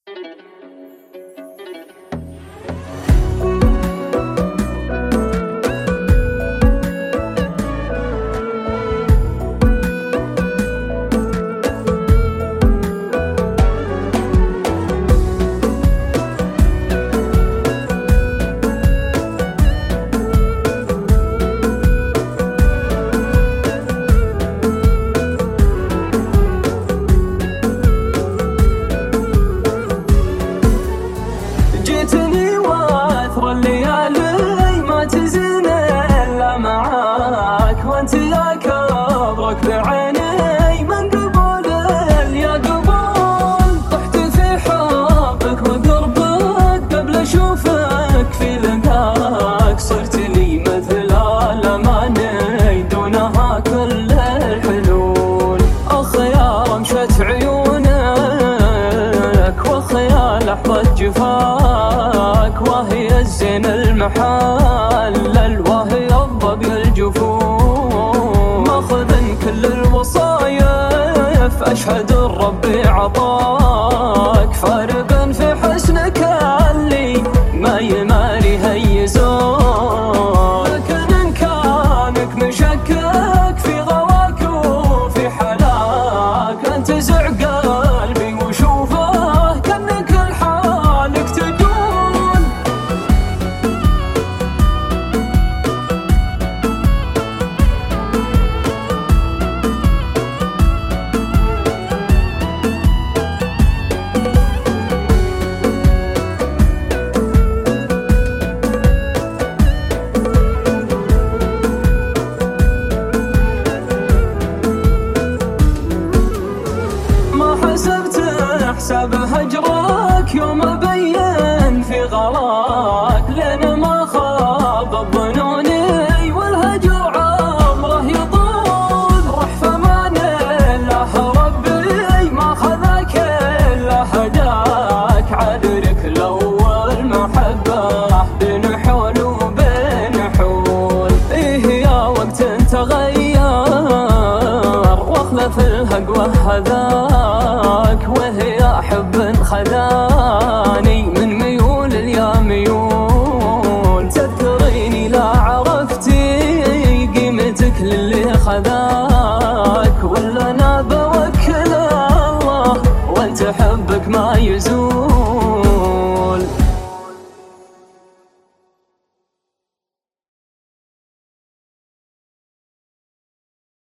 جيتني واثر الليالي ما تزين الا معاك، وانت يا كبرك بعيني من قبول يا قبول. طحت في حبك وقربك قبل اشوفك في لقاك، صرت لي مثل الاماني دونها كل الحلول. اخ يا رمشة عيونك واخ يا لحظة جفاك، وهي الزين المحلل وهي الضبي الجفون. ماخذ كل الوصايف اشهد الرب عطاك، فارق في حسنك اللي ما يماري هيزون. لكن ان كانك مشكك في غواك وفي حلاك، انتزع قلبي وشوفه كانك لحالك تدون. حسبت حساب هجرك يوم ابين في غلاك، لين ما خاب ظنوني والهجر عمره يطول. روح فمان الله ربي ما خذاك الا هداك، عذرك الاول محبه بين حول وبين حول. ايه يا وقت تغير واخلف الهق وهذاك، وهي حب خذاك.